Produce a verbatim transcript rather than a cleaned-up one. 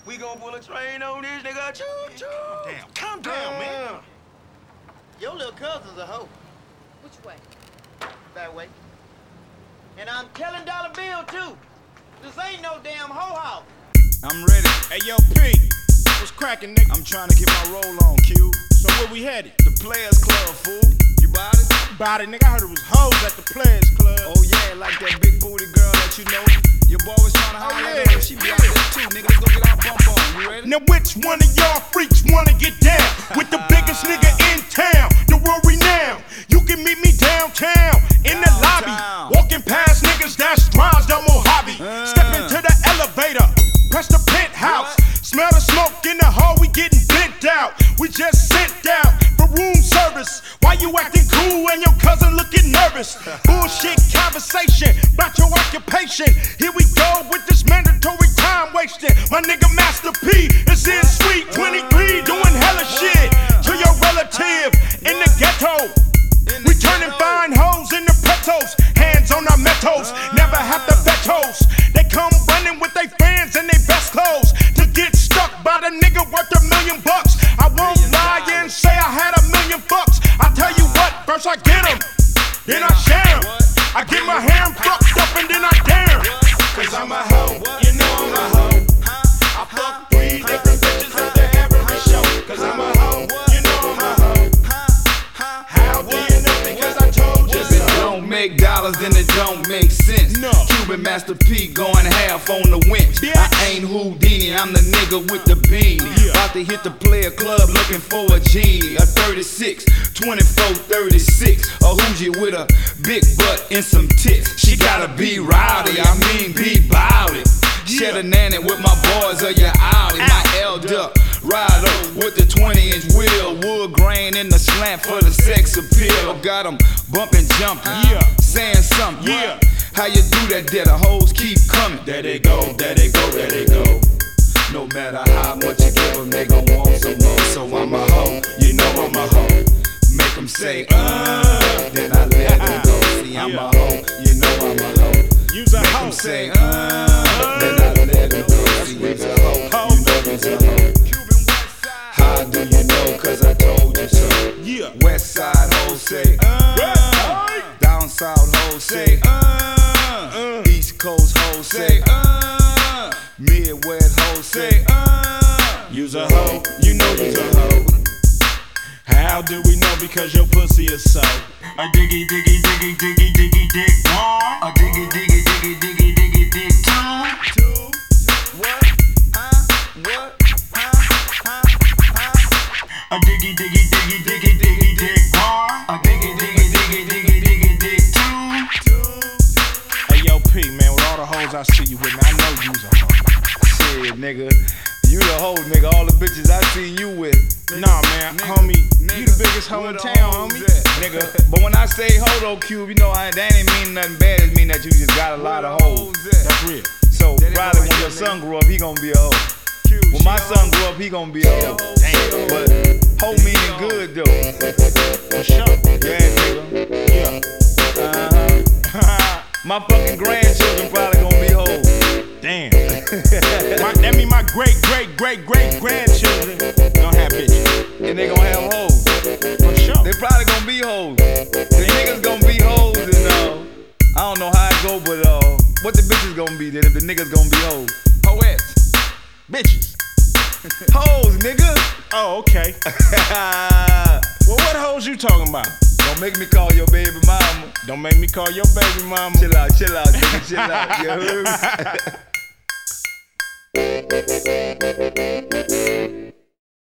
We gon' pull a train on this nigga. Choo choo. Damn, calm down, uh, man. Your little cousin's a hoe. Which way? That way. And I'm telling Dollar Bill too. This ain't no damn hoe house. I'm ready. Hey, yo, P. What's cracking, nigga? I'm trying to get my roll on, Q. So where we headed? The Players Club, fool. You bout it? Bout it, nigga. I heard it was hoes at the Players Club. Oh yeah, like that big booty girl that you know. Your boy was trying to holler yeah. at her. She be out there too, nigga. Let's go get our bump on. You ready? Now which one of y'all freaks wanna get down with the biggest nigga in town? The world renowned. You can meet me downtown in the lobby, walking past niggas that's drives the Mojave. Uh. Step into the elevator, press the penthouse. What? Smell the smoke in the hall, we getting bent out. We just sent down for room service. Why you acting cool and your cousin looking nervous? Bullshit conversation about your occupation. Here we go with this mandatory time wasting. My nigga Master P is in Suite twenty-three doing hella shit to your relative in the ghetto. We turning fine hoes into petos, hands on our metos, never have to vetos. They come running with their fans and their best clothes to get stuck by the nigga worth a million bucks. I won't lie and say I had a million bucks. I tell you what, first I get them, then I share them. I get my hair fucked up and then I dare. Cause I'm a hoe, you know I'm a hoe. I fuck three different bitches at the every show. Cause I'm a hoe, you know I'm a hoe. How do you know? Because I told you so. If it don't make dollars, then it don't make sense. No. Cuban Master P going half on the winch. Yeah. I ain't Houdini, I'm the nigga with the beanie. Yeah. About to hit the Player Club looking for a genie. A thirty-six, twenty-four, thirty-six. A Hoogie with a big butt and some tits. She gotta be rowdy, I mean be bowdy. Shed a nanny with my boys of your alley. My elder rider with the twenty inch wheel. Wood grain in the slant for the sex appeal. Got them bumping, jumping, Yeah. saying something. Yeah. How you do that there? The hoes keep coming. There they go, there they go, there they go. No matter how much you give them, they gon' want some more. So I'm a hoe, you know I'm a hoe. Make them say, uh, then I let them go. See, I'm a hoe, you know I'm a hoe. Use a Make hoe. them say, uh, then I let them go. See, you's a hoe, you know you's a hoe. How do you know? Cause I told you so. Yeah. West side hoes say, uh, down south hoes say, uh, East coast hoes say, uh, Midwest hoes say, uh, You's a hoe, you know you's a hoe. How do we know? Because your pussy is so. A diggy diggy diggy diggy diggy dig one. A diggy diggy diggy diggy diggy dig two. two, what, huh, what, huh, huh, huh. A diggy diggy diggy diggy diggy dig one. A diggy diggy diggy diggy diggy dig two. Hey yo, P, man, with all the hoes I see you with, man, I know you's a hoe. Shit, nigga, you the hoe, nigga. All the bitches I seen you with. Nah, man, Nigga, homie, nigga, you the biggest hoe where in the town, hoes homie. at? Nigga, but when I say hoe though, Cube, you know I, that ain't mean nothing bad. It mean that you just got a lot of hoes. That's real. So That is probably right, when your nigga. son grow up, he gonna be a hoe. When my son grow up, he gonna be a hoe. Damn. But hoe meaning good though. For sure. Yeah, nigga. Yeah. Uh-huh. My fucking grandchildren probably gonna be hoes. Damn. my, that mean my great, great, great, great grandchildren gonna have bitches. And they gonna have hoes. For sure. They probably gonna be hoes. The niggas gonna be hoes and uh, I don't know how it go, but uh, what the bitches gonna be then if the niggas gonna be hoes? Hoettes. Bitches. Hoes, nigga. Oh, okay. Well, what hoes you talking about? Don't make me call your baby mama. Don't make me call your baby mama. Chill out, chill out, nigga, chill out. You heard me?